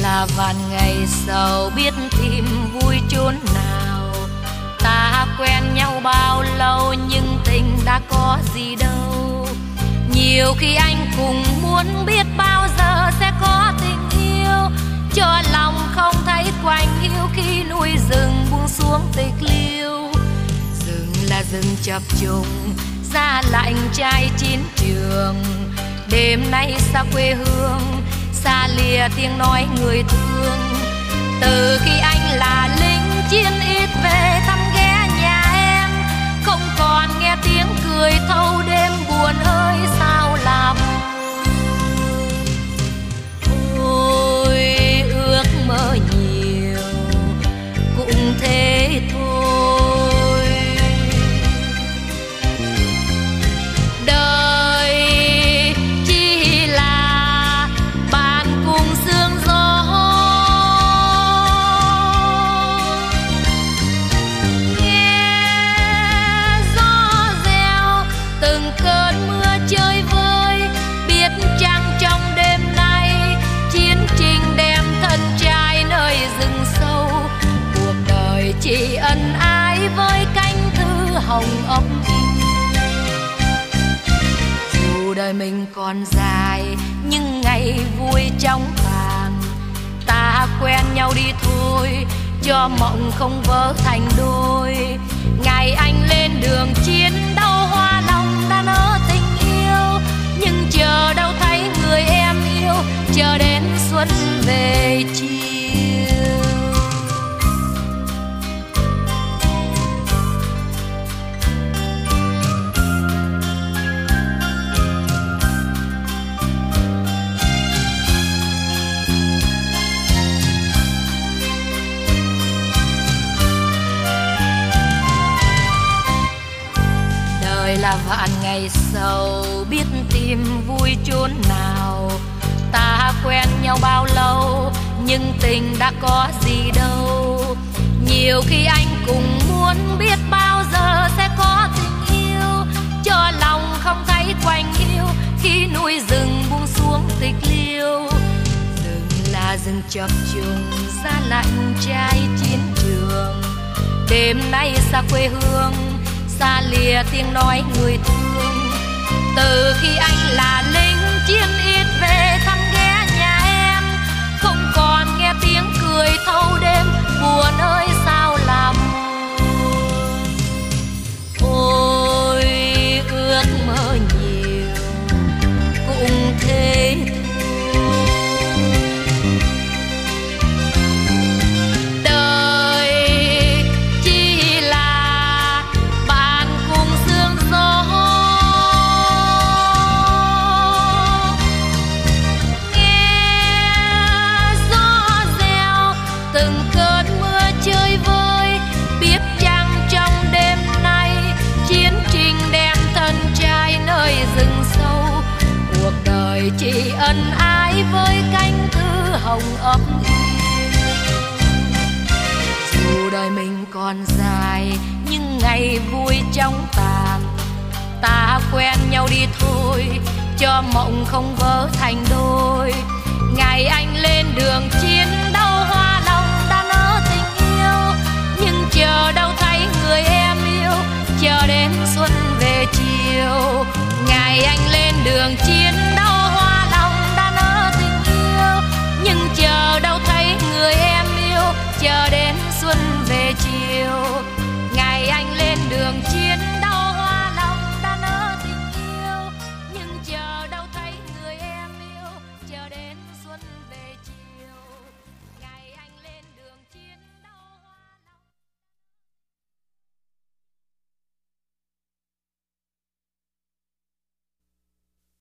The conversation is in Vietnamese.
là vạn ngày sầu biết tìm vui chốn nào. Ta quen nhau bao lâu nhưng tình đã có gì đâu. Nhiều khi anh cũng muốn biết bao giờ sẽ có tình yêu, cho lòng không thấy quạnh hiu khi núi rừng buông xuống tịch liêu. Rừng là rừng chập trùng, giá lạnh trai chiến trường. Đêm nay xa quê hương, xa lìa tiếng nói người thương. Từ khi anh là lính chiến ít về thăm ghé nhà em, không còn nghe tiếng cười thâu đêm buồn ơi sao làm. Ôi ước mơ nhiều cũng thế thôi. Đời chỉ là bạn cùng sương gió, nghe gió reo từng cơn mưa chơi vơi. Biết chăng trong đêm nay chiến trình đem thân trai nơi rừng sâu. Cuộc đời chỉ ân ái với cánh thư hồng ấm. Dù đời mình còn dài nhưng ngày vui trong vàng. Ta quen nhau đi thôi, cho mộng không vỡ thành đôi. Ngày anh lên đường chiến đấu hoa lòng đã nỡ tình yêu, nhưng chờ đâu thấy người em yêu, chờ đến xuân về chiều. Đời là vạn ngày sầu biết tìm vui chốn nào. Ta quen nhau bao lâu nhưng tình đã có gì đâu. Nhiều khi anh cũng muốn biết bao giờ sẽ có tình yêu, cho lòng không thấy quạnh hiu khi núi rừng buông xuống tịch liêu. Rừng là rừng chập trùng, giá lạnh trai chiến trường. Đêm nay xa quê hương, xa lìa tiếng nói người thương. Từ khi anh là lính chiến ít về thăm ghé nhà em, không còn nghe tiếng cười thâu đêm buồn ơi sao làm. Ôi ước mơ nhiều cũng thế thôi. Đời chỉ là bạn cùng sương gió, nghe gió reo từng cơn mưa chơi vơi. Biết chăng trong đêm nay chiến trình đem thân trai nơi rừng sâu. Cuộc đời chỉ ân ái với cánh thư hồng ấm yêu. Dù đời mình còn dài nhưng ngày vui trong tàn. Ta quen nhau đi thôi, cho mộng không vỡ thành đôi. Ngày anh lên đường chiến đấu hoa lòng đã nỡ tình yêu, nhưng chờ đâu thấy người em yêu, chờ đến xuân về chiều. Ngày anh lên đường chiến đấu hoa lòng đã nỡ tình yêu, nhưng chờ đâu thấy người em yêu, chờ đến xuân về chiều. Ngày anh lên đường chiến đấu hoa lòng đã nỡ tình yêu, nhưng chờ đâu thấy người em yêu, chờ đến xuân về chiều.